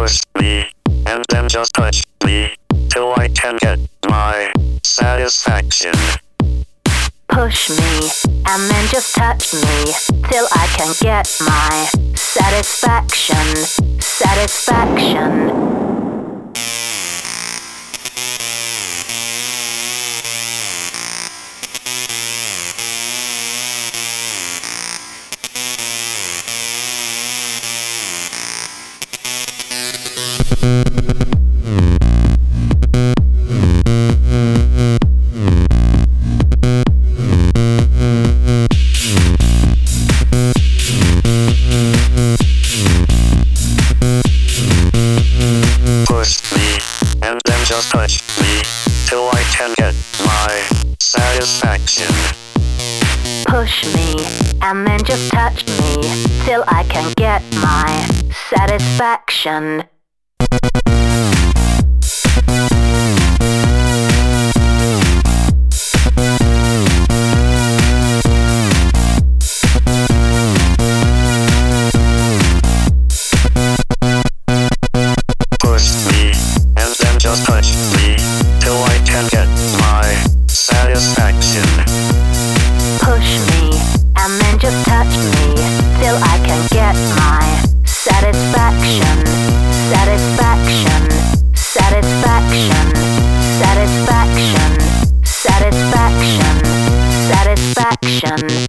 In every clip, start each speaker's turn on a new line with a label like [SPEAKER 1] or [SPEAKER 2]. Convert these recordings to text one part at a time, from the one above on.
[SPEAKER 1] Push me, and then just touch me, till I can get my satisfaction.
[SPEAKER 2] Push me, and then just touch me, till I can get my satisfaction. Satisfaction.
[SPEAKER 1] Push me, and then just touch me, till I can get my satisfaction.
[SPEAKER 2] Push me, and then just touch me, till I can get my satisfaction.
[SPEAKER 1] Push me, and then just touch me, till I can get my satisfaction.
[SPEAKER 2] Push me, and then just touch me, till I can get my satisfaction. Satisfaction. Satisfaction. Satisfaction. Satisfaction. Satisfaction.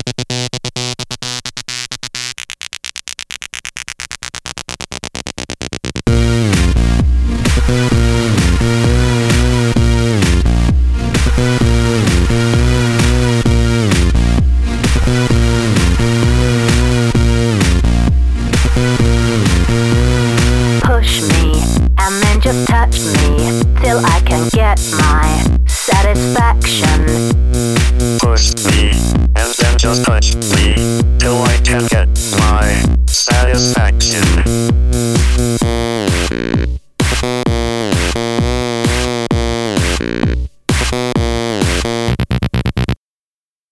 [SPEAKER 2] Push me, and then just touch me, till I can get my satisfaction.
[SPEAKER 1] Push me, and then just touch me, till I can get